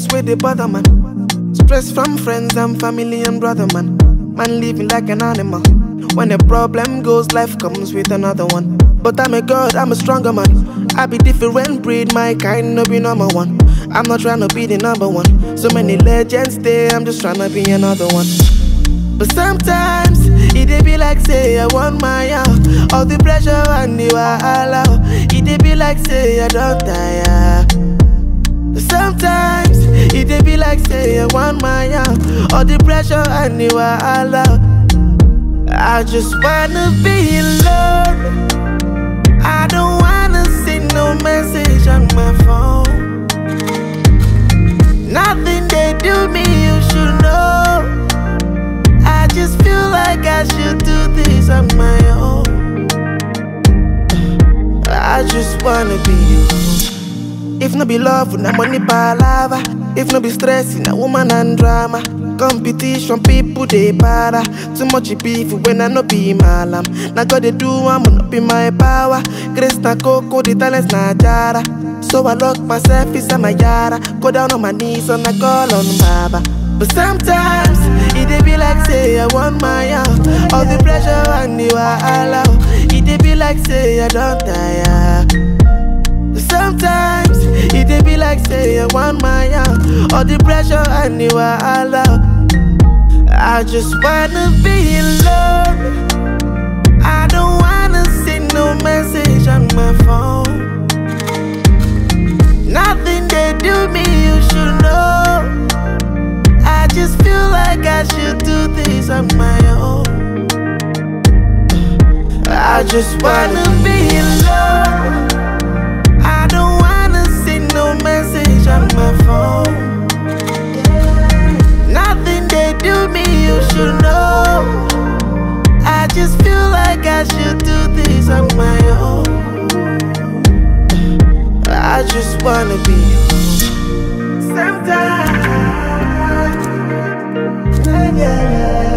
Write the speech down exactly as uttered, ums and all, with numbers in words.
where they bother, man. Stress from friends and family and brother, man. Man living like an animal. When a problem goes, life comes with another one. But I'm a god, I'm a stronger man. I be different breed, my kind no be number one. I'm not trying to be the number one. So many legends there, I'm just trying to be another one. But sometimes, it dey be like say I want my out. All the pressure and the wahala. It dey be like say I don't tire. But sometimes, it dey be like say I want my out. All the pressure and the wahala. I just wanna be alone. I don't wanna see no message on my phone. Nothing they do me, you should know. I just feel like I should do this on my own. I just wanna be you. If no be love, na money palava. If no be stress, na woman and drama. Competition, people they para. Too much beef when I no be malam. Now God they do, I'm not be my power. Grace na coco, the talents na jara. So I lock myself inside my yara. Go down on my knees and I call on Baba. But sometimes, it dey be like say I want my out. All the pressure and the wahala. It dey be like say I don't tire. But sometimes, it dey be like say I want my out. All the pressure and the wahala. I just wanna be alone. I don't wanna see no message on my phone. Nothing they do me, you should know. I just feel like I should do this on my own. I just wanna be alone. I don't wanna see no message on my phone. Nothing they do me, you should know. I just feel like I should do this on my own. I just wanna be you. Sometimes, yeah, yeah.